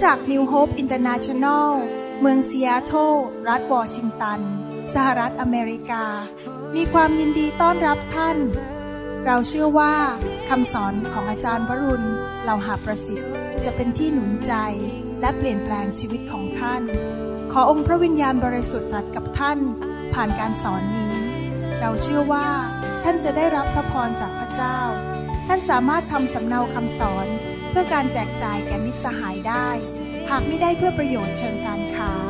จาก New Hope International เมืองซีแอตเทิลรัฐวอชิงตันสหรัฐอเมริกามีความยินดีต้อนรับท่านเราเชื่อว่าคำสอนของอาจารย์วรุณ เลาหะประสิทธิ์จะเป็นที่หนุนใจและเปลี่ยนแปลงชีวิตของท่านขอองค์พระวิญญาณบริสุทธิ์ตรัสกับท่านผ่านการสอนนี้เราเชื่อว่าท่านจะได้รับพระพรจากพระเจ้าท่านสามารถทำสำเนาคำสอนเพื่อการแจกจ่ายแก่มิตรสหายได้หากไม่ได้เพื่อประโยชน์เชิงการค้า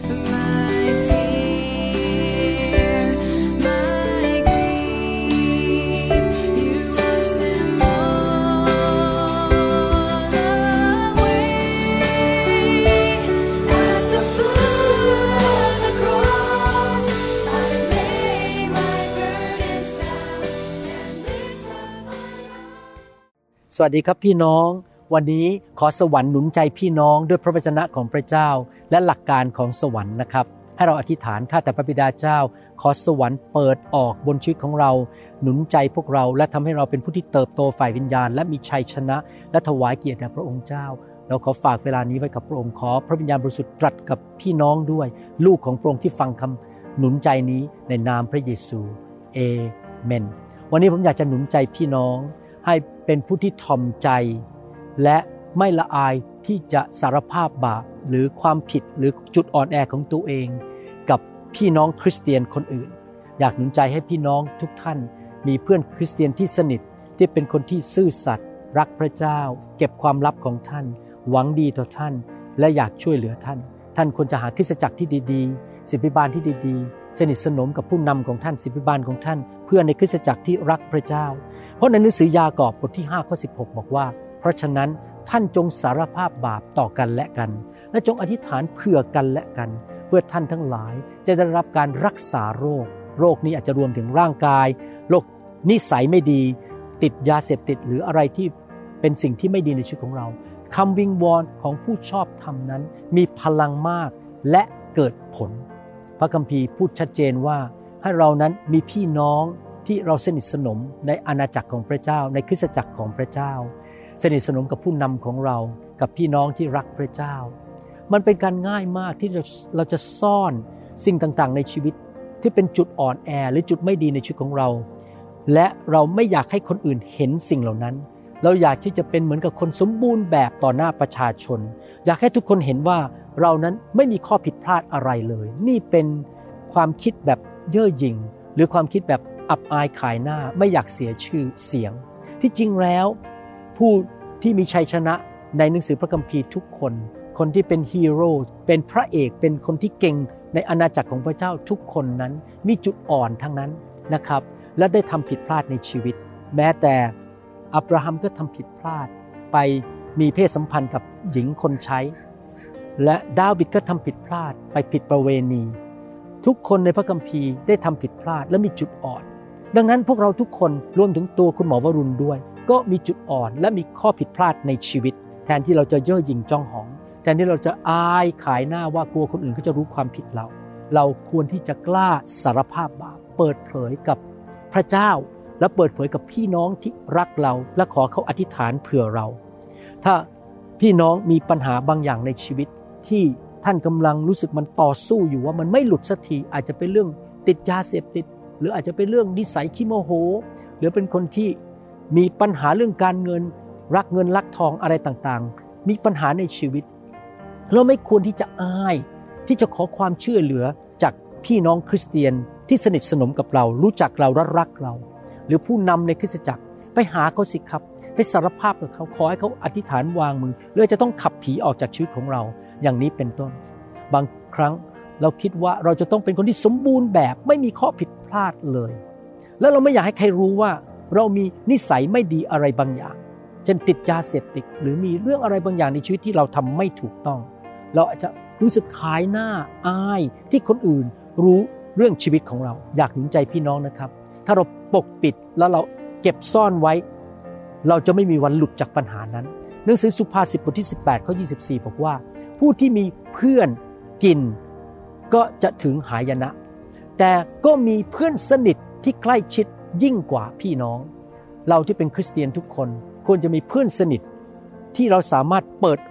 สวัสดีครับพี่น้องวันนี้ขอสวรรค์หนุนใจพี่น้องด้วยพระวจนะของพระเจ้าและหลักการของสวรรค์นะครับให้เราอธิษฐานข้าแต่พระบิดาเจ้าขอสวรรค์เปิดออกบนชีวิตของเราหนุนใจพวกเราและทำให้เราเป็นผู้ที่เติบโตฝ่ายวิญญาณและมีชัยชนะและถวายเกียรติแด่พระองค์เจ้าเราขอฝากเวลานี้ไว้กับพระองค์ขอพระวิญญาณบริสุทธิ์ตรัสกับพี่น้องด้วยลูกของพระองค์ที่ฟังคำหนุนใจนี้ในนามพระเยซูเอเมนวันนี้ผมอยากจะหนุนใจพี่น้องให้เป็นผู้ที่ถ่อมใจและไม่ละอายที่จะสารภาพบาปหรือความผิดหรือจุดอ่อนแอของตัวเองกับพี่น้องคริสเตียนคนอื่นอยากหนุนใจให้พี่น้องทุกท่านมีเพื่อนคริสเตียนที่สนิทที่เป็นคนที่ซื่อสัตย์รักพระเจ้าเก็บความลับของท่านหวังดีต่อท่านและอยากช่วยเหลือท่านท่านควรจะหาคริสตจักรที่ดีๆศิษยาภิบาลที่ดีๆสนิทสนมกับผู้นำของท่านศิษยาภิบาลของท่านเพื่อนในคริสตจักรที่รักพระเจ้าเพราะในหนังสือยากอบบทที่5ข้อ16บอกว่าเพราะฉะนั้นท่านจงสารภาพบาปต่อกันและกันและจงอธิษฐานเผื่อกันและกันเพื่อท่านทั้งหลายจะได้รับการรักษาโรคนี้อาจจะรวมถึงร่างกายโรคนิสัยไม่ดีติดยาเสพติดหรืออะไรที่เป็นสิ่งที่ไม่ดีในชีวิตของเราคำวิงวอนของผู้ชอบธรรมนั้นมีพลังมากและเกิดผลพระคัมภีร์พูดชัดเจนว่าให้เรานั้นมีพี่น้องที่เราสนิทสนมในอาณาจักรของพระเจ้าในคริสตจักรของพระเจ้าสนิทสนมกับผู้นำของเรากับพี่น้องที่รักพระเจ้ามันเป็นการง่ายมากที่เราจะซ่อนสิ่งต่างๆในชีวิตที่เป็นจุดอ่อนแอหรือจุดไม่ดีในชีวิตของเราและเราไม่อยากให้คนอื่นเห็นสิ่งเหล่านั้นเราอยากที่จะเป็นเหมือนกับคนสมบูรณ์แบบต่อหน้าประชาชนอยากให้ทุกคนเห็นว่าเรานั้นไม่มีข้อผิดพลาดอะไรเลยนี่เป็นความคิดแบบเย่อหยิ่งหรือความคิดแบบอับอายขายหน้าไม่อยากเสียชื่อเสียงที่จริงแล้วผู้ที่มีชัยชนะในหนังสือพระคัมภีร์ทุกคนที่เป็นฮีโร่เป็นพระเอกเป็นคนที่เก่งในอาณาจักรของพระเจ้าทุกคนนั้นมีจุดอ่อนทั้งนั้นนะครับและได้ทำผิดพลาดในชีวิตแม้แต่อับราฮัมก็ทำผิดพลาดไปมีเพศสัมพันธ์กับหญิงคนใช้และดาวิดก็ทำผิดพลาดไปผิดประเวณีทุกคนในพระคัมภีร์ได้ทำผิดพลาดและมีจุดอ่อนดังนั้นพวกเราทุกคนรวมถึงตัวคุณหมอวรุณด้วยก็มีจุดอ่อนและมีข้อผิดพลาดในชีวิตแทนที่เราจะเย่อหยิ่งจ้องหองแทนที่เราจะอายขายหน้าว่ากลัวคนอื่นเขาจะรู้ความผิดเราควรที่จะกล้าสารภาพบาปเปิดเผยกับพระเจ้าและเปิดเผยกับพี่น้องที่รักเราและขอเขาอธิษฐานเผื่อเราถ้าพี่น้องมีปัญหาบางอย่างในชีวิตที่ท่านกำลังรู้สึกมันต่อสู้อยู่ว่ามันไม่หลุดสักทีอาจจะเป็นเรื่องติดยาเสพติดหรืออาจจะเป็นเรื่องนิสัยขี้โมโหหรือเป็นคนที่มีปัญหาเรื่องการเงินรักทองอะไรต่างๆมีปัญหาในชีวิตเราไม่ควรที่จะอายที่จะขอความช่วยเหลือจากพี่น้องคริสเตียนที่สนิทสนมกับเรารู้จักเราและรักเราหรือผู้นำในคริสตจักรไปหาเขาสิครับไปสารภาพกับเขาขอให้เขาอธิษฐานวางมือหรือจะต้องขับผีออกจากชีวิตของเราอย่างนี้เป็นต้นบางครั้งเราคิดว่าเราจะต้องเป็นคนที่สมบูรณ์แบบไม่มีข้อผิดพลาดเลยแล้วเราไม่อยากให้ใครรู้ว่าเรามีนิสัยไม่ดีอะไรบางอย่างเช่นติดยาเสพติดหรือมีเรื่องอะไรบางอย่างในชีวิตที่เราทำไม่ถูกต้องเราอาจจะรู้สึกขายหน้าอายที่คนอื่นรู้เรื่องชีวิตของเราอยากหนุนใจพี่น้องนะครับถ้าเราปกปิดแล้วเราเก็บซ่อนไว้เราจะไม่มีวันหลุดจากปัญหานั้นหนังสือสุภาษิตบทที่18ข้อ24บอกว่าผู้ที่มีเพื่อนกินก็จะถึงหายนะแต่ก็มีเพื่อนสนิทที่ใกล้ชิดยิ่งกว่าพี่น้องเราที่เป็นคริสเตียนทุกคนควรจะมีเพื่อนสนิทที่เราสามารถเปิดอก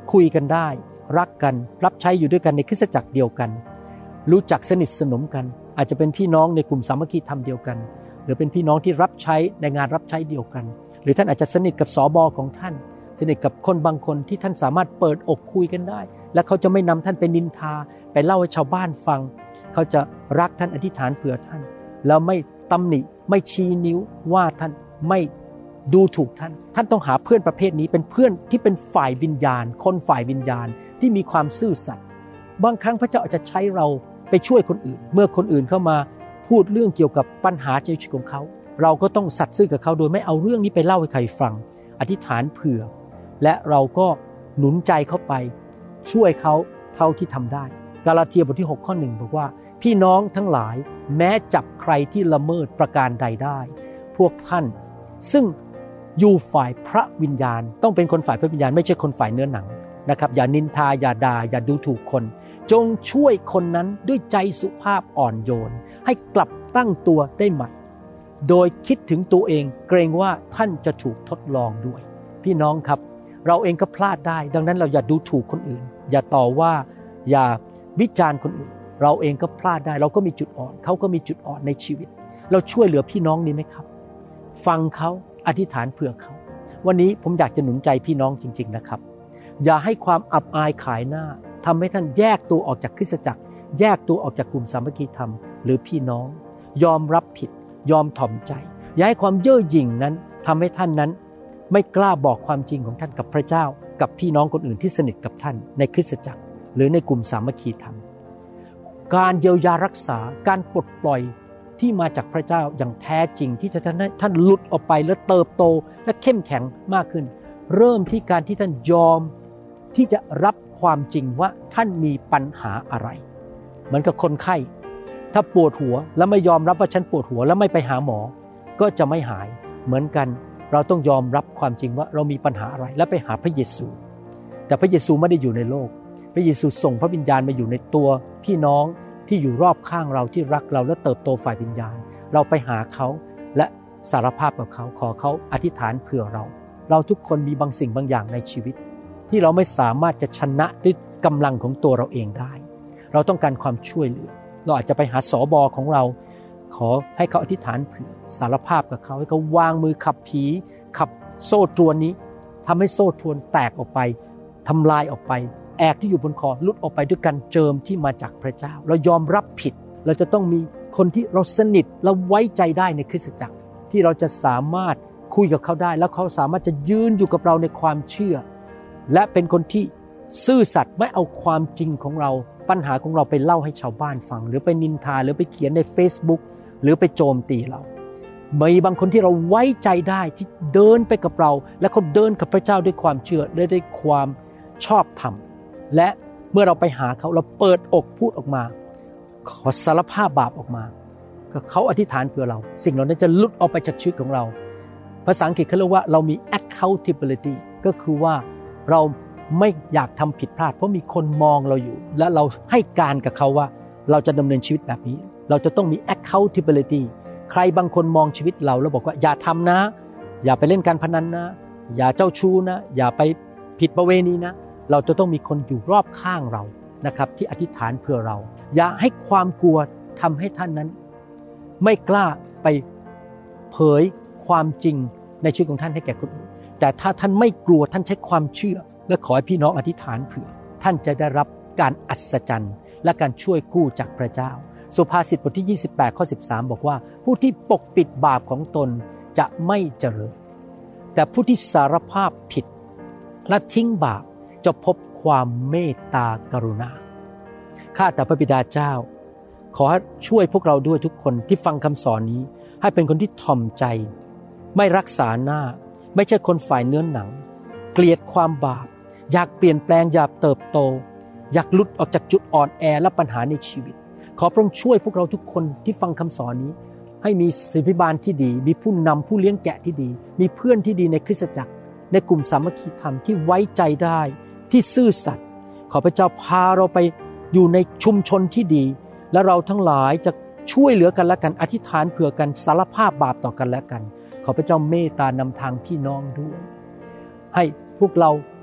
คุยกันได้รักกันรับใช้อยู่ด้วยกันในคริสตจักรเดียวกันรู้จักสนิทสนมกันอาจจะเป็นพี่น้องในกลุ่มสามัคคีธรรมเดียวกันหรือเป็นพี่น้องที่รับใช้ในงานรับใช้เดียวกันหรือท่านอาจจะสนิทกับสบของท่านสนิทกับคนบางคนที่ท่านสามารถเปิดอกคุยกันได้และเขาจะไม่นำท่านไปนินทาไปเล่าให้ชาวบ้านฟังเขาจะรักท่านอธิษฐานเผื่อท่านแล้วไม่ตำหนิไม่ชี้นิ้วว่าท่านไม่ดูถูกท่านต้องหาเพื่อนประเภทนี้เป็นเพื่อนที่เป็นฝ่ายวิญญาณคนฝ่ายวิญญาณที่มีความซื่อสัตย์บางครั้งพระเจ้าอาจจะใช้เราไปช่วยคนอื่นเมื่อคนอื่นเข้ามาพูดเรื่องเกี่ยวกับปัญหาในชีวิตของเขาเราก็ต้องสัตย์ซื่อกับเขาโดยไม่เอาเรื่องนี้ไปเล่าให้ใครฟังอธิษฐานเผื่อและเราก็หนุนใจเขาไปช่วยเขาเท่าที่ทำได้กาลาเทียบทที่6ข้อ1บอกว่าพี่น้องทั้งหลายแม้จับใครที่ละเมิดประการใดได้พวกท่านซึ่งอยู่ฝ่ายพระวิญญาณต้องเป็นคนฝ่ายพระวิญญาณไม่ใช่คนฝ่ายเนื้อหนังนะครับอย่านินทาอย่าด่าอย่าดูถูกคนจงช่วยคนนั้นด้วยใจสุภาพอ่อนโยนให้กลับตั้งตัวได้ใหม่โดยคิดถึงตัวเองเกรงว่าท่านจะถูกทดลองด้วยพี่น้องครับเราเองก็พลาดได้ดังนั้นเราอย่าดูถูกคนอื่นอย่าต่อว่าอย่าวิจารณ์คนอื่นเราเองก็พลาดได้เราก็มีจุดอ่อนเขาก็มีจุดอ่อนในชีวิตเราช่วยเหลือพี่น้องนี้ไหมครับฟังเขาอธิษฐานเผื่อเขาวันนี้ผมอยากจะหนุนใจพี่น้องจริงๆนะครับอย่าให้ความอับอายขายหน้าทำให้ท่านแยกตัวออกจากคริสตจักรแยกตัวออกจากกลุ่มสามัคคีธรรมหรือพี่น้องยอมรับผิดยอมถ่อมใจอย่าให้ความเย่อหยิ่งนั้นทำให้ท่านนั้นไม่กล้าบอกความจริงของท่านกับพระเจ้ากับพี่น้องคนอื่นที่สนิทกับท่านในคริสตจักรหรือในกลุ่มสามัคคีธรรมการเยียวยารักษาการปลดปล่อยที่มาจากพระเจ้าอย่างแท้จริงที่จะท่านหลุดออกไปและเติบโตและเข้มแข็งมากขึ้นเริ่มที่การที่ท่านยอมที่จะรับความจริงว่าท่านมีปัญหาอะไรเหมือนกับคนไข้ถ้าปวดหัวแล้วไม่ยอมรับว่าฉันปวดหัวแล้วไม่ไปหาหมอก็จะไม่หายเหมือนกันเราต้องยอมรับความจริงว่าเรามีปัญหาอะไรและไปหาพระเยซูแต่พระเยซูไม่ได้อยู่ในโลกพระเยซูส่งพระวิญญาณมาอยู่ในตัวพี่น้องที่อยู่รอบข้างเราที่รักเราและเติบโตฝ่ายวิญญาณเราไปหาเขาและสารภาพกับเขาขอเขาอธิษฐานเผื่อเราทุกคนมีบางสิ่งบางอย่างในชีวิตที่เราไม่สามารถจะชนะด้วยกำลังของตัวเราเองได้เราต้องการความช่วยเหลือเราอาจจะไปหาสบของเราขอให้เขาอธิษฐานเผื่อสารภาพกับเขาให้เขาวางมือขับผีขับโซ่ตรวนนี้ทำให้โซ่ตรวนแตกออกไปทำลายออกไปแอกที่อยู่บนคอหลุดออกไปด้วยการเจิมที่มาจากพระเจ้าเรายอมรับผิดเราจะต้องมีคนที่เราสนิทและไว้ใจได้ในคริสตจักรที่เราจะสามารถคุยกับเขาได้แล้วเขาสามารถจะยืนอยู่กับเราในความเชื่อและเป็นคนที่ซื่อสัตย์ไม่เอาความจริงของเราปัญหาของเราไปเล่าให้ชาวบ้านฟังหรือไปนินทาหรือไปเขียนใน Facebook หรือไปโจมตีเรามีบางคนที่เราไว้ใจได้ที่เดินไปกับเราและเขาเดินกับพระเจ้าด้วยความเชื่อและด้วยความชอบธรรมและเมื่อเราไปหาเขาเราเปิดอกพูดออกมาขอสารภาพบาปออกมาเขาอธิษฐานเพื่อเราสิ่งเหล่านั้นจะหลุดออกไปจากชีวิตของเราภาษาอังกฤษเขาเรียกว่าเรามี accountability ก็คือว่าเราไม่อยากทำผิดพลาดเพราะมีคนมองเราอยู่และเราให้การกับเขาว่าเราจะดำเนินชีวิตแบบนี้เราจะต้องมี accountability ใครบางคนมองชีวิตเราแล้วบอกว่าอย่าทำนะอย่าไปเล่นการพนันนะอย่าเจ้าชู้นะอย่าไปผิดประเวณีนะเราจะต้องมีคนอยู่รอบข้างเรานะครับที่อธิษฐานเพื่อเราอย่าให้ความกลัวทำให้ท่านนั้นไม่กล้าไปเผยความจริงในชีวิตของท่านให้แก่คนอื่นแต่ถ้าท่านไม่กลัวท่านใช้ความเชื่อและขอให้พี่น้องอธิษฐานเผื่อท่านจะได้รับการอัศจรรย์และการช่วยกู้จากพระเจ้าสุภาษิตบทที่28ข้อ13บอกว่าผู้ที่ปกปิดบาปของตนจะไม่เจริญแต่ผู้ที่สารภาพผิดและทิ้งบาปจะพบความเมตตากรุณาข้าแต่พระบิดาเจ้าขอให้ช่วยพวกเราด้วยทุกคนที่ฟังคำสอนนี้ให้เป็นคนที่ถ่อมใจไม่รักษาหน้าไม่ใช่คนฝ่ายเนื้อหนังเกลียดความบาปอยากเปลี่ยนแปลงอยากเติบโตอยากหลุดออกจากจุดอ่อนแอและปัญหาในชีวิตขอพระองค์ช่วยพวกเราทุกคนที่ฟังคำสอนนี้ให้มีศิษยาภิบาลที่ดีมีผู้นำผู้เลี้ยงแกะที่ดีมีเพื่อนที่ดีในคริสตจักรในกลุ่มสามัคคีธรรมที่ไว้ใจได้ที่ซื่อสัตย์ขอพระเจ้าพาเราไปอยู่ในชุมชนที่ดีและเราทั้งหลายจะช่วยเหลือกันและกันอธิษฐานเผื่อกันสารภาพบาปต่อกันและกันขอพระเจ้าเมตตานำทางพี่น้องด้วยให้พวกเรา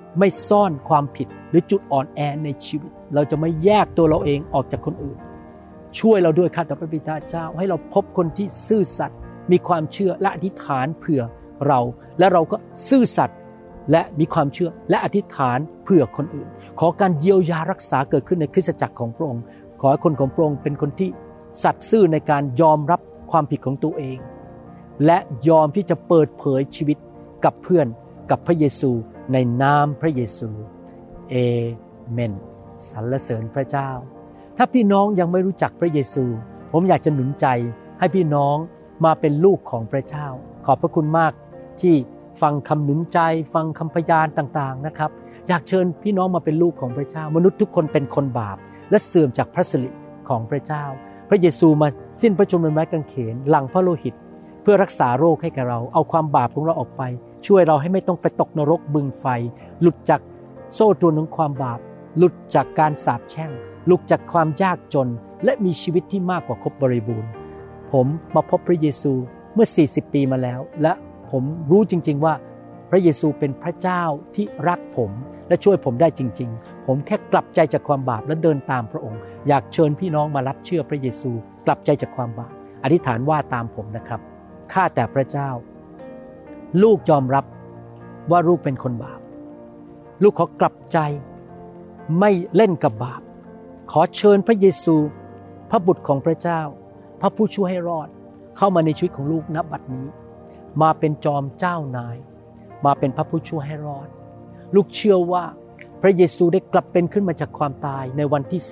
ไม่ซ่อนความผิดหรือจุดอ่อนแอในชีวิตเราจะไม่แยกตัวเราเองออกจากคนอื่นช่วยเราด้วยข้าแต่พระบิดาเจ้าให้เราพบคนที่ซื่อสัตย์มีความเชื่อและอธิษฐานเผื่อเราและเราก็ซื่อสัตย์และมีความเชื่อและอธิษฐานเผื่อคนอื่นขอการเยียวยารักษาเกิดขึ้นในคริสตจักรของพระองค์ขอให้คนของพระองค์เป็นคนที่สัตย์ซื่อในการยอมรับความผิดของตัวเองและยอมที่จะเปิดเผยชีวิตกับเพื่อนกับพระเยซูในนามพระเยซูเอเมนสรรเสริญพระเจ้าถ้าพี่น้องยังไม่รู้จักพระเยซูผมอยากจะหนุนใจให้พี่น้องมาเป็นลูกของพระเจ้าขอบพระคุณมากที่ฟังคำหนุนใจฟังคำพยานต่างๆนะครับอยากเชิญพี่น้องมาเป็นลูกของพระเจ้ามนุษย์ทุกคนเป็นคนบาปและเสื่อมจากพระสิริของพระเจ้าพระเยซูมาสิ้นพระชนม์บนไม้กางเขนหลั่งพระโลหิตเพื่อรักษาโรคให้แก่เราเอาความบาปของเราออกไปช่วยเราให้ไม่ต้องไปตกนรกบึงไฟหลุดจากโซ่ตรวนของความบาปหลุดจากการสาปแช่งหลุดจากความยากจนและมีชีวิตที่มากกว่าครบบริบูรณ์ผมมาพบพระเยซูเมื่อ40ปีมาแล้วและผมรู้จริงๆว่าพระเยซูเป็นพระเจ้าที่รักผมและช่วยผมได้จริงๆผมแค่กลับใจจากความบาปและเดินตามพระองค์อยากเชิญพี่น้องมารับเชื่อพระเยซูกลับใจจากความบาปอธิษฐานว่าตามผมนะครับข้าแต่พระเจ้าลูกยอมรับว่าลูกเป็นคนบาปลูกขอกลับใจไม่เล่นกับบาปขอเชิญพระเยซูพระบุตรของพระเจ้าพระผู้ช่วยให้รอดเข้ามาในชีวิตของลูกณบัดนี้มาเป็นจอมเจ้านายมาเป็นพระผู้ช่วยให้รอดลูกเชื่อว่าพระเยซูได้กลับเป็นขึ้นมาจากความตายในวันที่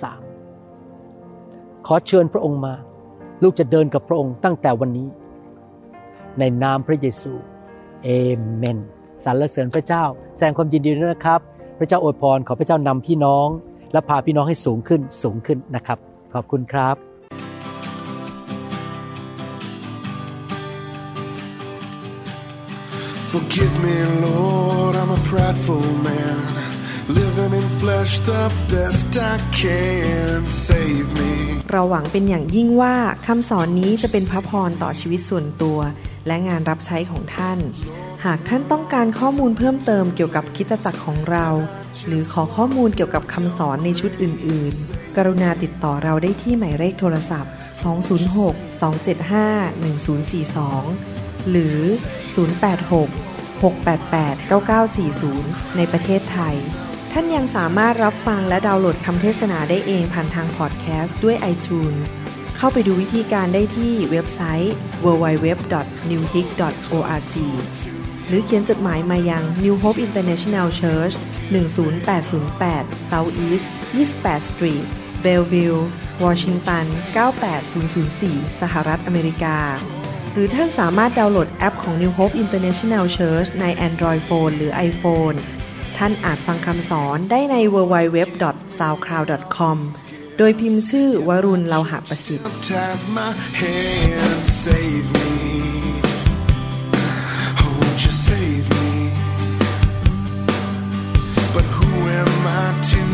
3ขอเชิญพระองค์มาลูกจะเดินกับพระองค์ตั้งแต่วันนี้ในนามพระเยซูเอเมนสรรเสริญพระเจ้าแสดงความยินดีด้วยนะครับพระเจ้าอวยพรขอพระเจ้านำพี่น้องและพาพี่น้องให้สูงขึ้นนะครับขอบคุณครับ Forgive me, Lord, I'm a prideful man, living in flesh the best I can. Save me. เราหวังเป็นอย่างยิ่งว่าคำสอนนี้จะเป็นพระพรต่อชีวิตส่วนตัวและงานรับใช้ของท่านหากท่านต้องการข้อมูลเพิ่มเติมเกี่ยวกับคริสตจักรของเราหรือขอข้อมูลเกี่ยวกับคำสอนในชุดอื่นๆกรุณาติดต่อเราได้ที่หมายเลขโทรศัพท์206-275-1042หรือ086-688-9940ในประเทศไทยท่านยังสามารถรับฟังและดาวน์โหลดคำเทศนาได้เองผ่านทางพอดแคสต์ด้วย iTunes เข้าไปดูวิธีการได้ที่เว็บไซต์ www.newhope.org หรือเขียนจดหมายมายัง New Hope International Church 10808 South East 28 Street Bellevue Washington 98004 สหรัฐอเมริกาหรือท่านสามารถดาวน์โหลดแอปของ New Hope International Church ใน Android Phone หรือ iPhone ท่านอาจฟังคำสอนได้ใน www.soundcloud.com โดยพิมพ์ชื่อวรุณ เลาหะประสิทธิ์ But who am I to